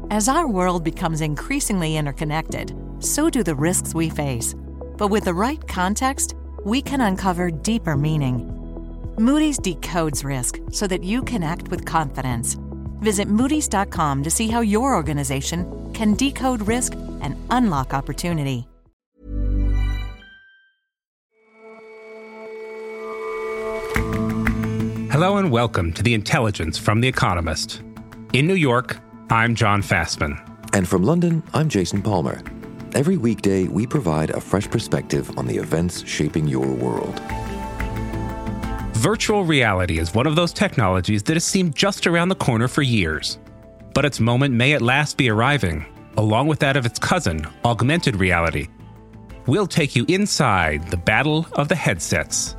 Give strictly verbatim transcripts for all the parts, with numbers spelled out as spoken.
As our world becomes increasingly interconnected, so do the risks we face. But with the right context, we can uncover deeper meaning. Moody's decodes risk so that you can act with confidence. Visit Moody's dot com to see how your organization can decode risk and unlock opportunity. Hello and welcome to The Intelligence from The Economist. In New York, I'm John Fastman. And from London, I'm Jason Palmer. Every weekday, we provide a fresh perspective on the events shaping your world. Virtual reality is one of those technologies that has seemed just around the corner for years. But its moment may at last be arriving, along with that of its cousin, augmented reality. We'll take you inside the battle of the headsets.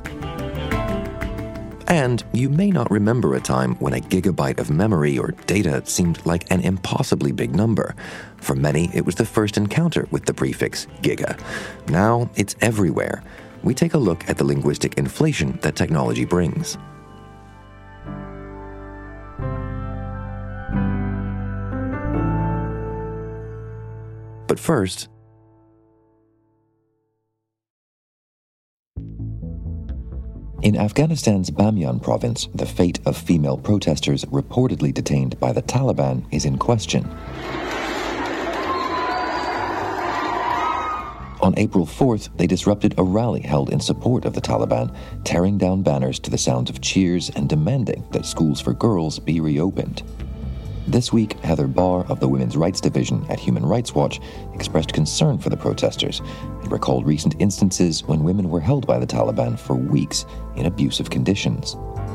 And you may not remember a time when a gigabyte of memory or data seemed like an impossibly big number. For many, it was the first encounter with the prefix giga. Now, it's everywhere. We take a look at the linguistic inflation that technology brings. But first, in Afghanistan's Bamyan province, the fate of female protesters reportedly detained by the Taliban is in question. On April fourth, they disrupted a rally held in support of the Taliban, tearing down banners to the sound of cheers and demanding that schools for girls be reopened. This week, Heather Barr of the Women's Rights Division at Human Rights Watch expressed concern for the protesters and recalled recent instances when women were held by the Taliban for weeks in abusive conditions.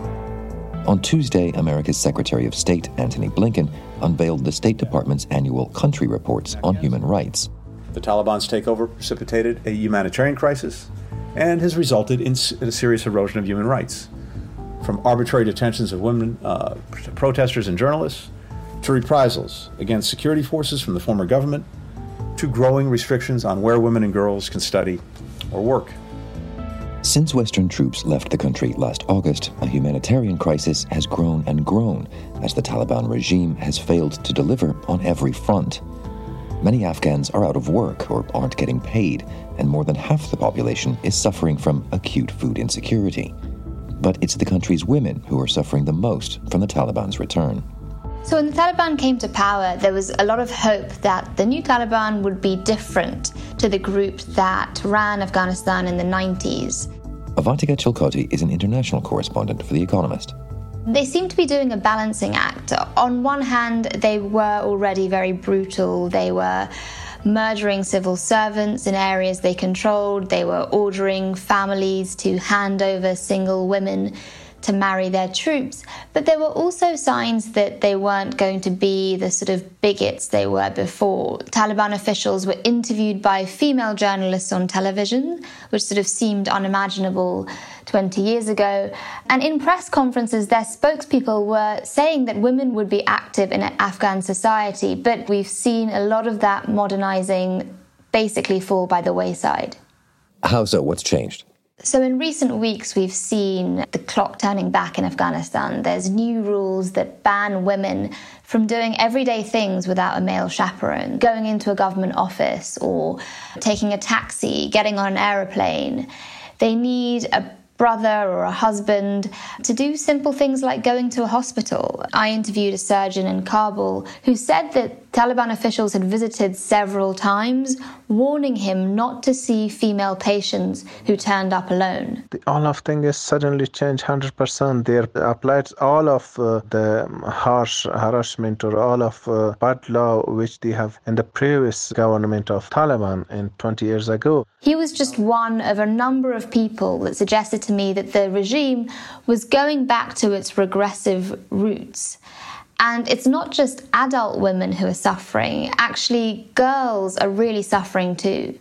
On Tuesday, America's Secretary of State, Antony Blinken, unveiled the State Department's annual country reports on human rights. The Taliban's takeover precipitated a humanitarian crisis and has resulted in a serious erosion of human rights, from arbitrary detentions of women, uh, protesters and journalists, to reprisals against security forces from the former government, to growing restrictions on where women and girls can study or work. Since Western troops left the country last August, a humanitarian crisis has grown and grown as the Taliban regime has failed to deliver on every front. Many Afghans are out of work or aren't getting paid, and more than half the population is suffering from acute food insecurity. But it's the country's women who are suffering the most from the Taliban's return. So when the Taliban came to power, there was a lot of hope that the new Taliban would be different to the group that ran Afghanistan in the nineties. Avantika Chilcote is an international correspondent for The Economist. They seem to be doing a balancing act. On one hand, they were already very brutal. They were murdering civil servants in areas they controlled. They were ordering families to hand over single women to marry their troops. But there were also signs that they weren't going to be the sort of bigots they were before. Taliban officials were interviewed by female journalists on television, which sort of seemed unimaginable twenty years ago. And in press conferences, their spokespeople were saying that women would be active in Afghan society, but we've seen a lot of that modernizing basically fall by the wayside. How so? What's changed? So in recent weeks, we've seen the clock turning back in Afghanistan. There's new rules that ban women from doing everyday things without a male chaperone, going into a government office or taking a taxi, getting on an aeroplane. They need a brother or a husband to do simple things like going to a hospital. I interviewed a surgeon in Kabul who said that Taliban officials had visited several times, warning him not to see female patients who turned up alone. The, all of things suddenly changed one hundred percent. They applied all of uh, the harsh harassment or all of uh, bad law which they have in the previous government of Taliban in twenty years ago. He was just one of a number of people that suggested to me that the regime was going back to its regressive roots. And it's not just adult women who are suffering. Actually, girls are really suffering too.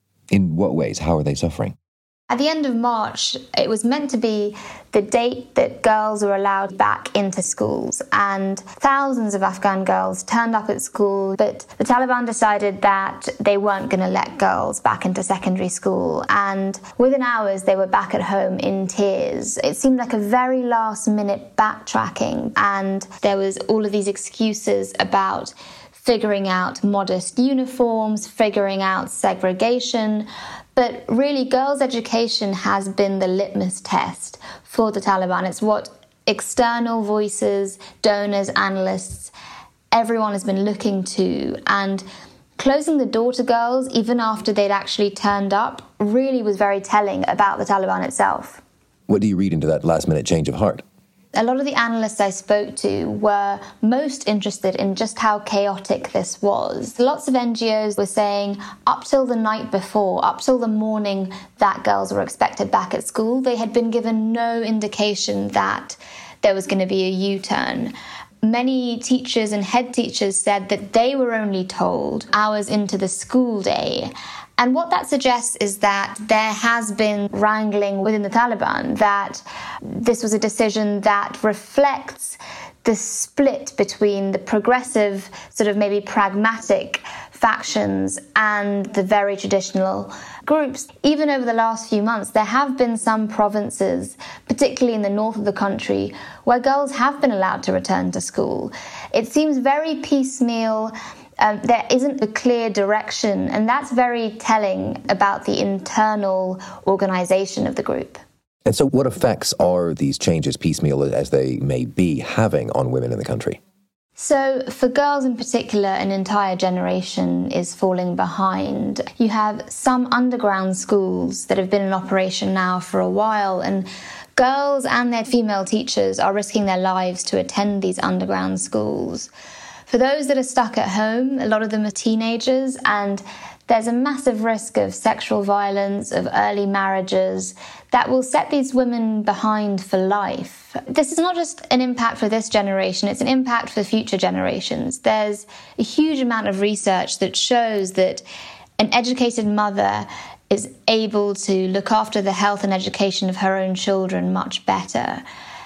In what ways? How are they suffering? At the end of March, it was meant to be the date that girls were allowed back into schools. And thousands of Afghan girls turned up at school, but the Taliban decided that they weren't going to let girls back into secondary school. And within hours, they were back at home in tears. It seemed like a very last-minute backtracking. And there was all of these excuses about figuring out modest uniforms, figuring out segregation. But really, girls' education has been the litmus test for the Taliban. It's what external voices, donors, analysts, everyone has been looking to. And closing the door to girls, even after they'd actually turned up, really was very telling about the Taliban itself. What do you read into that last-minute change of heart? A lot of the analysts I spoke to were most interested in just how chaotic this was. Lots of N G Os were saying up till the night before, up till the morning that girls were expected back at school, they had been given no indication that there was going to be a U-turn. Many teachers and head teachers said that they were only told hours into the school day. And what that suggests is that there has been wrangling within the Taliban, that this was a decision that reflects the split between the progressive, sort of maybe pragmatic factions and the very traditional groups. Even over the last few months, there have been some provinces, particularly in the north of the country, where girls have been allowed to return to school. It seems very piecemeal. Um, there isn't a clear direction, and that's very telling about the internal organisation of the group. And so what effects are these changes, piecemeal as they may be, having on women in the country? So for girls in particular, an entire generation is falling behind. You have some underground schools that have been in operation now for a while, and girls and their female teachers are risking their lives to attend these underground schools. For those that are stuck at home, a lot of them are teenagers, and there's a massive risk of sexual violence, of early marriages, that will set these women behind for life. This is not just an impact for this generation, it's an impact for future generations. There's a huge amount of research that shows that an educated mother is able to look after the health and education of her own children much better.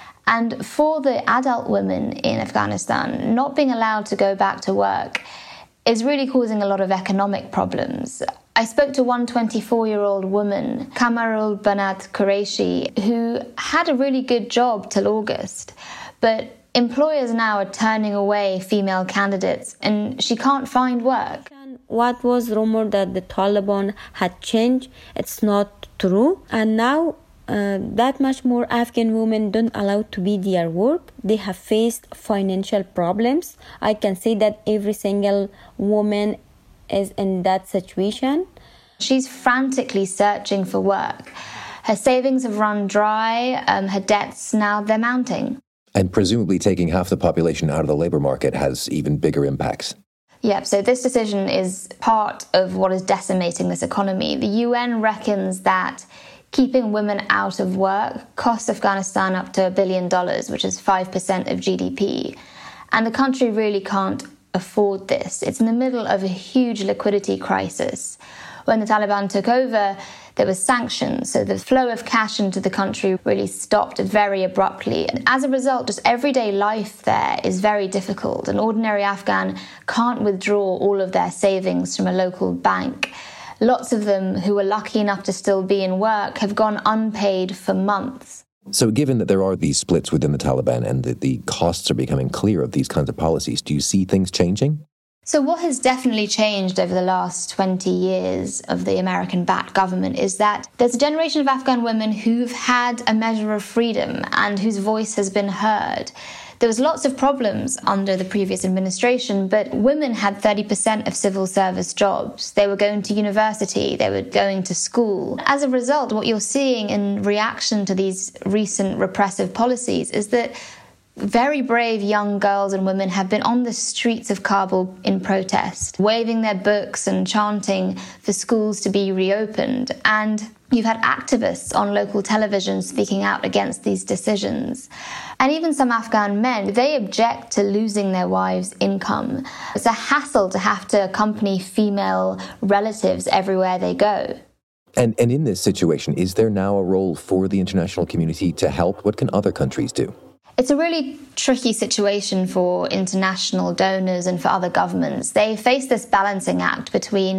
And for the adult women in Afghanistan, not being allowed to go back to work is really causing a lot of economic problems. I spoke to one twenty-four-year-old woman, Kamarul Banat Qureshi, who had a really good job till August, but employers now are turning away female candidates and she can't find work. What was rumored that the Taliban had changed, it's not true. And now Uh, that much more Afghan women don't allow to be their work. They have faced financial problems. I can say that every single woman is in that situation. She's frantically searching for work. Her savings have run dry. Um, her debts, now they're mounting. And presumably taking half the population out of the labour market has even bigger impacts. Yep, so this decision is part of what is decimating this economy. The U N reckons that keeping women out of work costs Afghanistan up to a billion dollars, which is five percent of G D P. And the country really can't afford this. It's in the middle of a huge liquidity crisis. When the Taliban took over, there were sanctions, so the flow of cash into the country really stopped very abruptly. And as a result, just everyday life there is very difficult. An ordinary Afghan can't withdraw all of their savings from a local bank. Lots of them who were lucky enough to still be in work have gone unpaid for months. So given that there are these splits within the Taliban and that the costs are becoming clear of these kinds of policies, do you see things changing? So what has definitely changed over the last twenty years of the American-backed government is that there's a generation of Afghan women who've had a measure of freedom and whose voice has been heard. There was lots of problems under the previous administration, but women had thirty percent of civil service jobs. They were going to university, they were going to school. As a result, what you're seeing in reaction to these recent repressive policies is that very brave young girls and women have been on the streets of Kabul in protest, waving their books and chanting for schools to be reopened. And you've had activists on local television speaking out against these decisions. And even some Afghan men, they object to losing their wives' income. It's a hassle to have to accompany female relatives everywhere they go. And, and in this situation, is there now a role for the international community to help? What can other countries do? It's a really tricky situation for international donors and for other governments. They face this balancing act between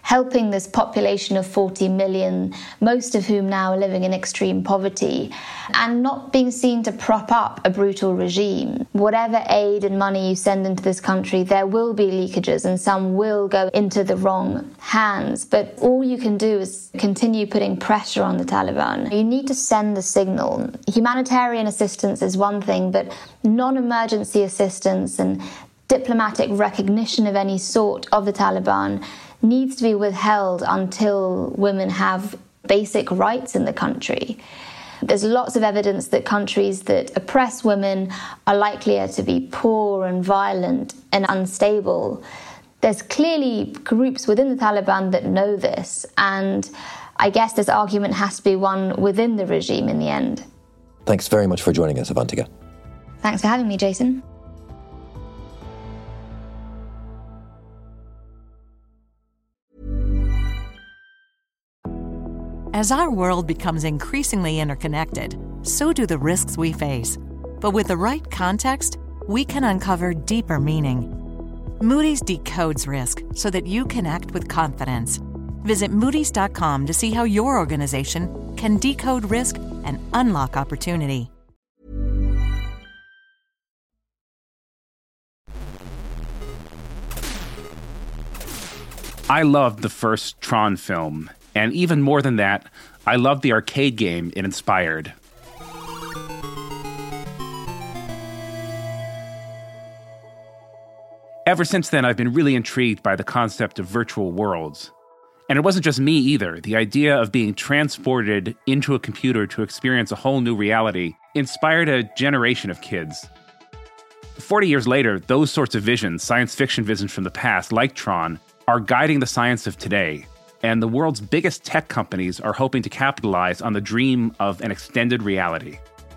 helping this population of forty million, most of whom now are living in extreme poverty, and not being seen to prop up a brutal regime. Whatever aid and money you send into this country, there will be leakages and some will go into the wrong hands. But all you can do is continue putting pressure on the Taliban. You need to send the signal. Humanitarian assistance is one thing, but non-emergency assistance and diplomatic recognition of any sort of the Taliban needs to be withheld until women have basic rights in the country. There's lots of evidence that countries that oppress women are likelier to be poor and violent and unstable. There's clearly groups within the Taliban that know this, and I guess this argument has to be one within the regime in the end. Thanks very much for joining us, Avantika. Thanks for having me, Jason. As our world becomes increasingly interconnected, so do the risks we face. But with the right context, we can uncover deeper meaning. Moody's decodes risk so that you can act with confidence. Visit Moody's dot com to see how your organization can decode risk and unlock opportunity. I loved the first Tron film, and even more than that, I loved the arcade game it inspired. Ever since then, I've been really intrigued by the concept of virtual worlds. And it wasn't just me either. The idea of being transported into a computer to experience a whole new reality inspired a generation of kids. Forty years later, those sorts of visions, science fiction visions from the past, like Tron, are guiding the science of today. And the world's biggest tech companies are hoping to capitalize on the dream of an extended reality.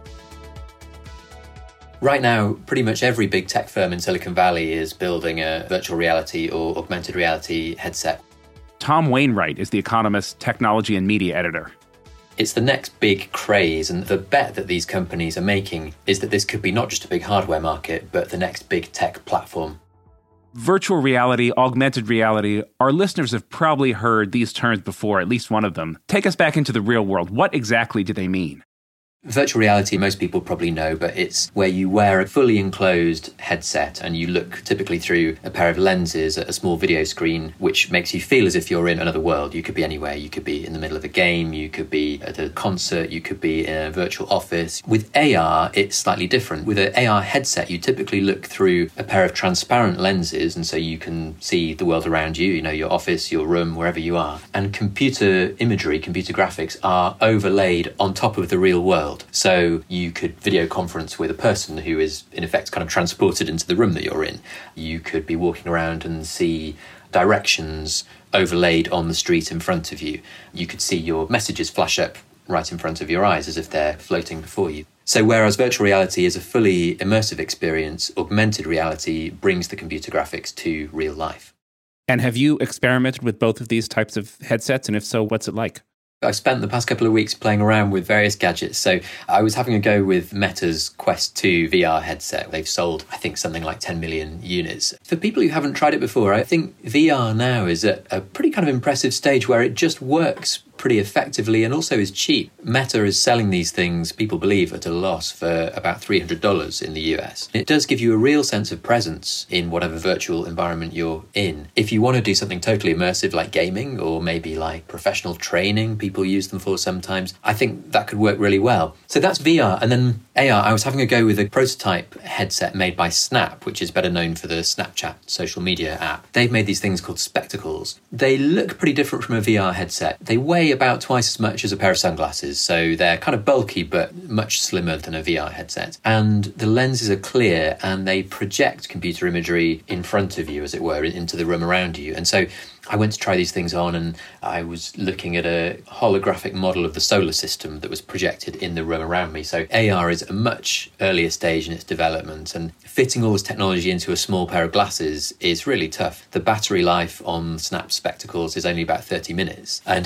Right now, pretty much every big tech firm in Silicon Valley is building a virtual reality or augmented reality headset. Tom Wainwright is The Economist's technology and media editor. It's the next big craze, and the bet that these companies are making is that this could be not just a big hardware market, but the next big tech platform. Virtual reality, augmented reality, our listeners have probably heard these terms before, at least one of them. Take us back into the real world. What exactly do they mean? Virtual reality, most people probably know, but it's where you wear a fully enclosed headset and you look typically through a pair of lenses at a small video screen, which makes you feel as if you're in another world. You could be anywhere. You could be in the middle of a game. You could be at a concert. You could be in a virtual office. With A R, it's slightly different. With an A R headset, you typically look through a pair of transparent lenses, and so you can see the world around you, you know, your office, your room, wherever you are. And computer imagery, computer graphics are overlaid on top of the real world. So you could video conference with a person who is, in effect, kind of transported into the room that you're in. You could be walking around and see directions overlaid on the street in front of you. You could see your messages flash up right in front of your eyes as if they're floating before you. So whereas virtual reality is a fully immersive experience, augmented reality brings the computer graphics to real life. And have you experimented with both of these types of headsets? And if so, what's it like? I've spent the past couple of weeks playing around with various gadgets. So I was having a go with Meta's Quest two V R headset. They've sold, I think, something like ten million units. For people who haven't tried it before, I think V R now is at a pretty kind of impressive stage where it just works pretty effectively and also is cheap. Meta is selling these things, people believe, at a loss for about three hundred dollars in the U S. It does give you a real sense of presence in whatever virtual environment you're in. If you want to do something totally immersive like gaming or maybe like professional training, people use them for sometimes, I think that could work really well. So that's V R. And then A R, I was having a go with a prototype headset made by Snap, which is better known for the Snapchat social media app. They've made these things called spectacles. They look pretty different from a V R headset. They weigh about twice as much as a pair of sunglasses, so they're kind of bulky but much slimmer than a V R headset. And the lenses are clear and they project computer imagery in front of you, as it were, into the room around you. And so I went to try these things on and I was looking at a holographic model of the solar system that was projected in the room around me. So A R is a much earlier stage in its development, and fitting all this technology into a small pair of glasses is really tough. The battery life on Snap spectacles is only about thirty minutes, and an even bigger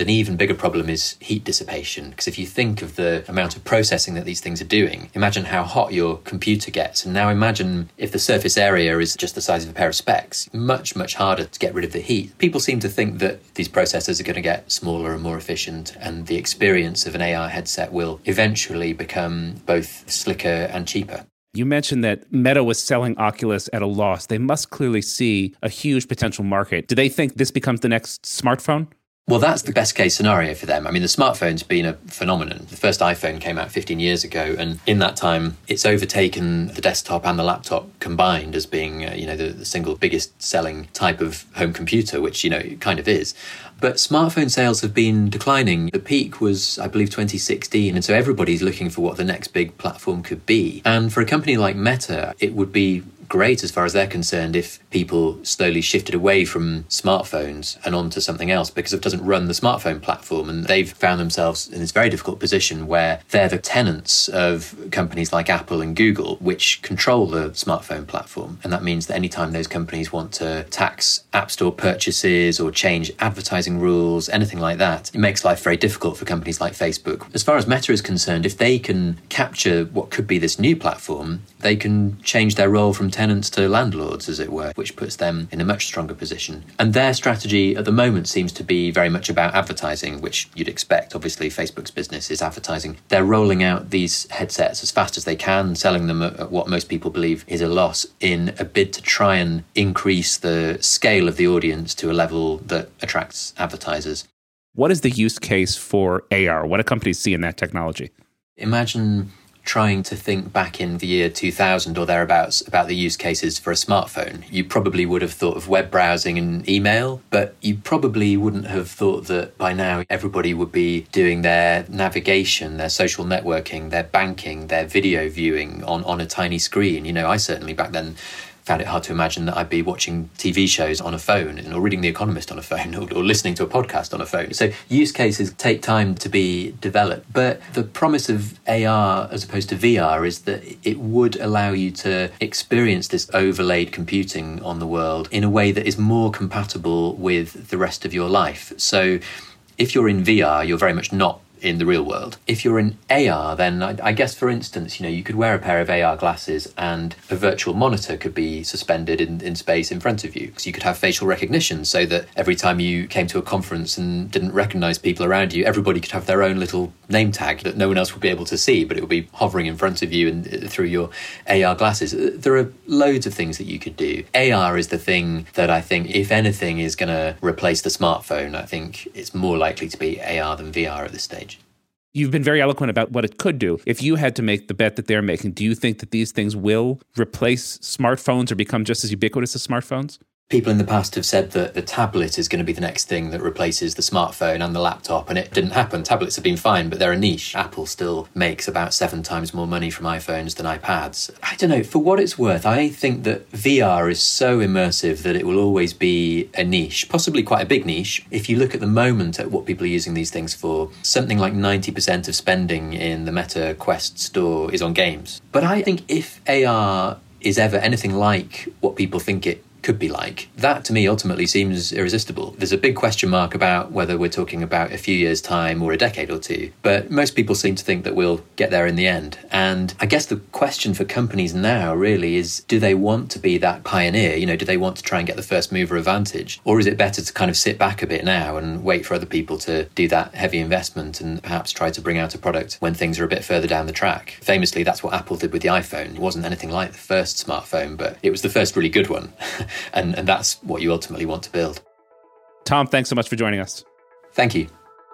bigger problem is heat dissipation, because if you think of the amount of processing that these things are doing, imagine how hot your computer gets. And now imagine if the surface area is just the size of a pair of specs, much, much harder to get rid of the heat. People seem to think that these processors are going to get smaller and more efficient, and the experience of an A R headset will eventually become both slicker and cheaper. You mentioned that Meta was selling Oculus at a loss. They must clearly see a huge potential market. Do they think this becomes the next smartphone? Well, that's the best case scenario for them. I mean, the smartphone's been a phenomenon. The first iPhone came out fifteen years ago, and in that time, it's overtaken the desktop and the laptop combined as being, uh, you know, the, the single biggest selling type of home computer, which, you know, it kind of is. But smartphone sales have been declining. The peak was, I believe, twenty sixteen, and so everybody's looking for what the next big platform could be. And for a company like Meta, it would be great as far as they're concerned if people slowly shifted away from smartphones and onto something else, because it doesn't run the smartphone platform, and they've found themselves in this very difficult position where they're the tenants of companies like Apple and Google, which control the smartphone platform. And that means that anytime those companies want to tax App Store purchases or change advertising rules, anything like that, it makes life very difficult for companies like Facebook. As far as Meta is concerned, if they can capture what could be this new platform, they can change their role from tenants to landlords, as it were, which puts them in a much stronger position. And their strategy at the moment seems to be very much about advertising, which you'd expect. Obviously, Facebook's business is advertising. They're rolling out these headsets as fast as they can, selling them at what most people believe is a loss, in a bid to try and increase the scale of the audience to a level that attracts advertisers. What is the use case for A R? What do companies see in that technology? Imagine trying to think back in the year two thousand or thereabouts about the use cases for a smartphone. You probably would have thought of web browsing and email, but you probably wouldn't have thought that by now everybody would be doing their navigation, their social networking, their banking, their video viewing on, on a tiny screen. You know, I certainly back then found it hard to imagine that I'd be watching T V shows on a phone, or reading The Economist on a phone, or, or listening to a podcast on a phone. So use cases take time to be developed. But the promise of A R as opposed to V R is that it would allow you to experience this overlaid computing on the world in a way that is more compatible with the rest of your life. So if you're in V R, you're very much not in the real world. If you're in A R, then I, I guess, for instance, you know, you could wear a pair of A R glasses and a virtual monitor could be suspended in, in space in front of you. So you could have facial recognition, so that every time you came to a conference and didn't recognize people around you, everybody could have their own little name tag that no one else would be able to see, but it would be hovering in front of you and through your A R glasses. There are loads of things that you could do. A R is the thing that I think, if anything, is going to replace the smartphone. I think it's more likely to be A R than V R at this stage. You've been very eloquent about what it could do. If you had to make the bet that they're making, do you think that these things will replace smartphones or become just as ubiquitous as smartphones? People in the past have said that the tablet is going to be the next thing that replaces the smartphone and the laptop, and it didn't happen. Tablets have been fine, but they're a niche. Apple still makes about seven times more money from iPhones than iPads. I don't know, for what it's worth, I think that V R is so immersive that it will always be a niche, possibly quite a big niche. If you look at the moment at what people are using these things for, something like ninety percent of spending in the Meta Quest store is on games. But I think if A R is ever anything like what people think it could be like, that to me ultimately seems irresistible. There's a big question mark about whether we're talking about a few years' time or a decade or two, but most people seem to think that we'll get there in the end. And I guess the question for companies now really is, do they want to be that pioneer? You know, do they want to try and get the first mover advantage? Or is it better to kind of sit back a bit now and wait for other people to do that heavy investment and perhaps try to bring out a product when things are a bit further down the track? Famously, that's what Apple did with the iPhone. It wasn't anything like the first smartphone, but it was the first really good one. And, and that's what you ultimately want to build. Tom, thanks so much for joining us. Thank you.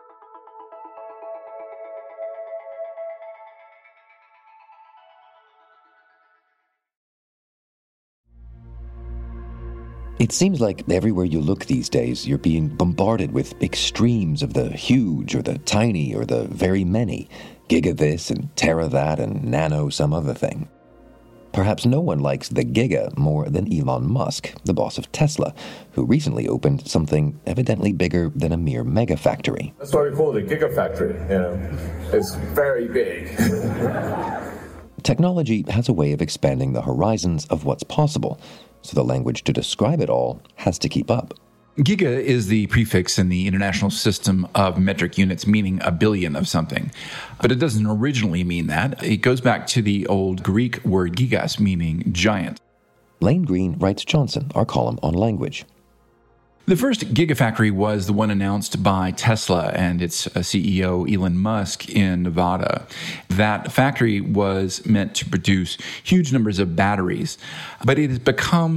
It seems like everywhere you look these days, you're being bombarded with extremes of the huge or the tiny or the very many. Giga this and tera that and nano some other thing. Perhaps no one likes the Giga more than Elon Musk, the boss of Tesla, who recently opened something evidently bigger than a mere mega factory. That's why we call it a Gigafactory. You know, it's very big. Technology has a way of expanding the horizons of what's possible, so the language to describe it all has to keep up. Giga is the prefix in the International System of Metric Units, meaning a billion of something. But it doesn't originally mean that. It goes back to the old Greek word gigas, meaning giant. Lane Green writes Johnson, our column on language. The first Gigafactory was the one announced by Tesla and its C E O Elon Musk in Nevada. That factory was meant to produce huge numbers of batteries, but it has become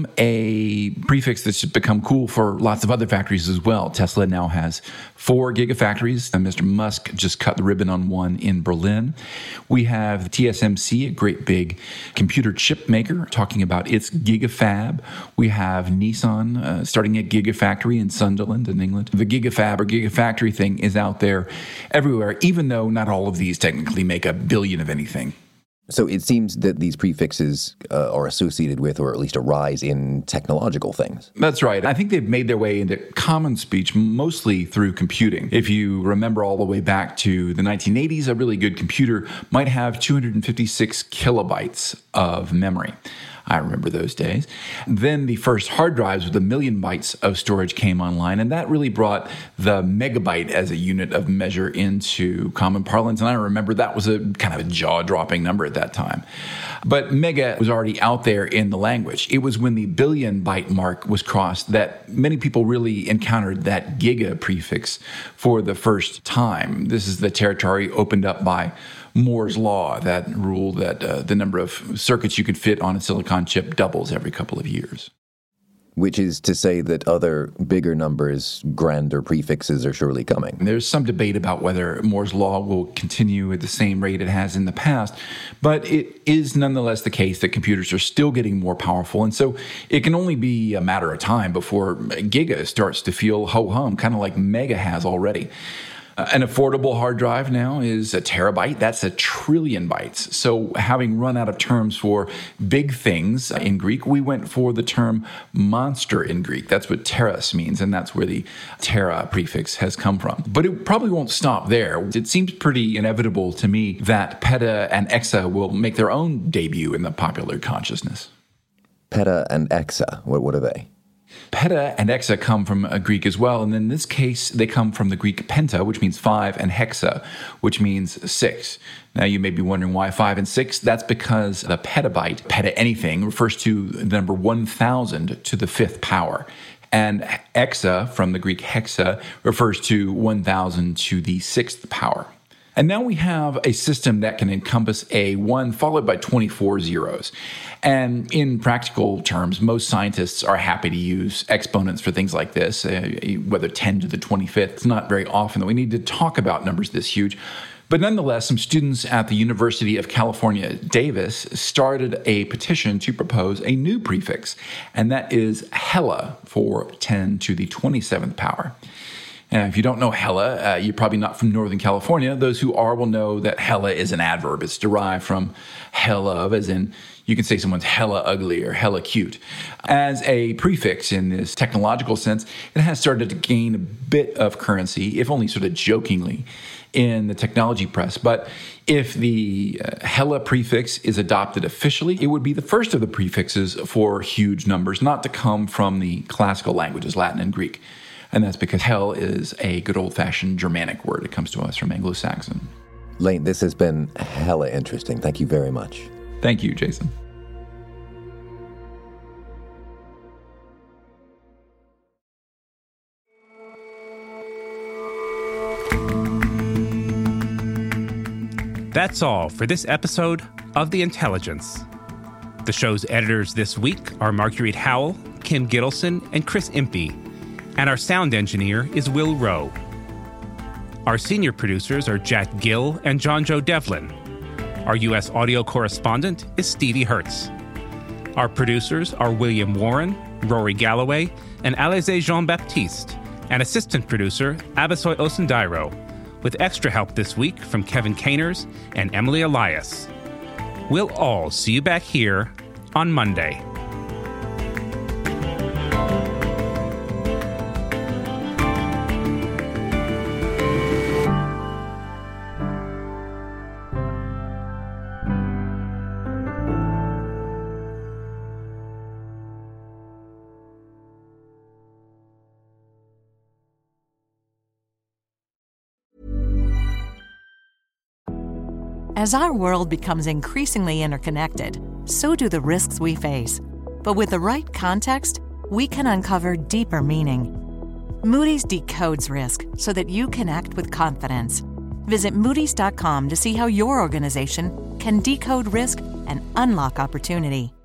a prefix that's become cool for lots of other factories as well. Tesla now has four Gigafactories, and Mister Musk just cut the ribbon on one in Berlin. We have T S M C, a great big computer chip maker, talking about its Gigafab. We have Nissan uh, starting a Gigafactory in Sunderland in England. The Gigafab or Gigafactory thing is out there everywhere, even though not all of these technically make a billion of anything. So it seems that these prefixes uh, are associated with, or at least arise in technological things. That's right. I think they've made their way into common speech mostly through computing. If you remember all the way back to the nineteen eighties, a really good computer might have two hundred fifty-six kilobytes of memory. I remember those days. Then the first hard drives with a million bytes of storage came online, and that really brought the megabyte as a unit of measure into common parlance. And I remember that was a kind of a jaw-dropping number at that time. But mega was already out there in the language. It was when the billion byte mark was crossed that many people really encountered that giga prefix for the first time. This is the territory opened up by Moore's Law, that rule that uh, the number of circuits you could fit on a silicon chip doubles every couple of years. Which is to say that other bigger numbers, grander prefixes are surely coming. There's some debate about whether Moore's Law will continue at the same rate it has in the past, but it is nonetheless the case that computers are still getting more powerful, and so it can only be a matter of time before giga starts to feel ho-hum, kind of like mega has already. Uh, an affordable hard drive now is a terabyte. That's a trillion bytes. So having run out of terms for big things in Greek, we went for the term monster in Greek. That's what teras means, and that's where the tera prefix has come from. But it probably won't stop there. It seems pretty inevitable to me that peta and exa will make their own debut in the popular consciousness. Peta and exa, what, what are they? Peta and exa come from a Greek as well, and in this case, they come from the Greek penta, which means five, and hexa, which means six. Now, you may be wondering why five and six. That's because the petabyte, peta anything, refers to the number one thousand to the fifth power. And exa, from the Greek hexa, refers to one thousand to the sixth power. And now we have a system that can encompass a one followed by twenty-four zeros. And in practical terms, most scientists are happy to use exponents for things like this, uh, whether ten to the twenty-fifth. It's not very often that we need to talk about numbers this huge. But nonetheless, some students at the University of California, Davis, started a petition to propose a new prefix, and that is hella for ten to the twenty-seventh power. And if you don't know hella, uh, you're probably not from Northern California. Those who are will know that hella is an adverb. It's derived from hell of, as in you can say someone's hella ugly or hella cute. As a prefix in this technological sense, it has started to gain a bit of currency, if only sort of jokingly, in the technology press. But if the uh, hella prefix is adopted officially, it would be the first of the prefixes for huge numbers, not to come from the classical languages, Latin and Greek. And that's because hell is a good old-fashioned Germanic word. It comes to us from Anglo-Saxon. Lane, this has been hella interesting. Thank you very much. Thank you, Jason. That's all for this episode of The Intelligence. The show's editors this week are Marguerite Howell, Kim Gittleson, and Chris Impey. And our sound engineer is Will Rowe. Our senior producers are Jack Gill and John Joe Devlin. Our U S audio correspondent is Stevie Hertz. Our producers are William Warren, Rory Galloway, and Alize Jean-Baptiste, and assistant producer Abasoy Osundairo, with extra help this week from Kevin Caners and Emily Elias. We'll all see you back here on Monday. As our world becomes increasingly interconnected, so do the risks we face. But with the right context, we can uncover deeper meaning. Moody's decodes risk so that you can act with confidence. Visit Moody's dot com to see how your organization can decode risk and unlock opportunity.